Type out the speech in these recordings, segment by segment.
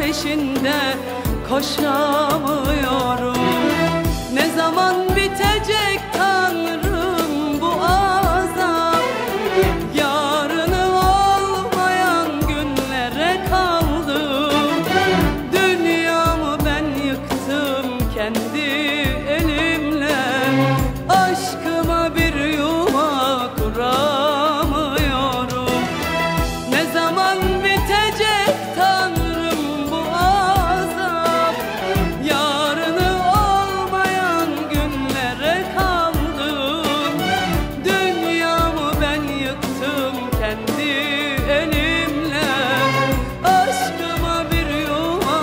peşinde koşamıyorum. Ne zaman bitecek Tanrım bu azap? Yarını olmayan günlere kaldım. Dünyamı ben yıktım kendi elimle. Aşkıma bir yuva kuramıyorum. Ne zaman bitecek Tanrım bu azap? Yarını olmayan günlere kaldım. Dünyamı ben yıktım kendi elimle. Aşkıma bir yuva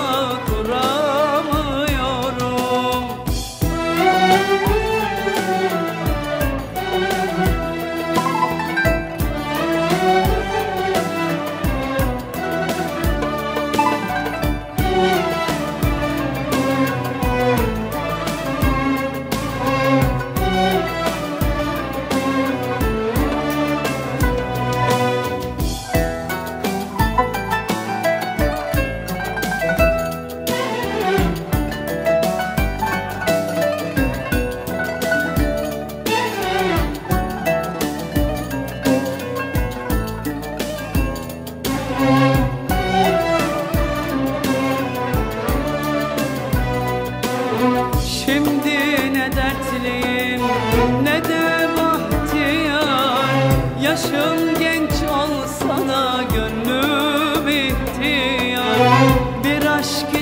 kuramıyorum. Şimdi ne dertliyim ne de bahtiyar. Yaşım genç olsa da gönlüm ihtiyar. Bir aşk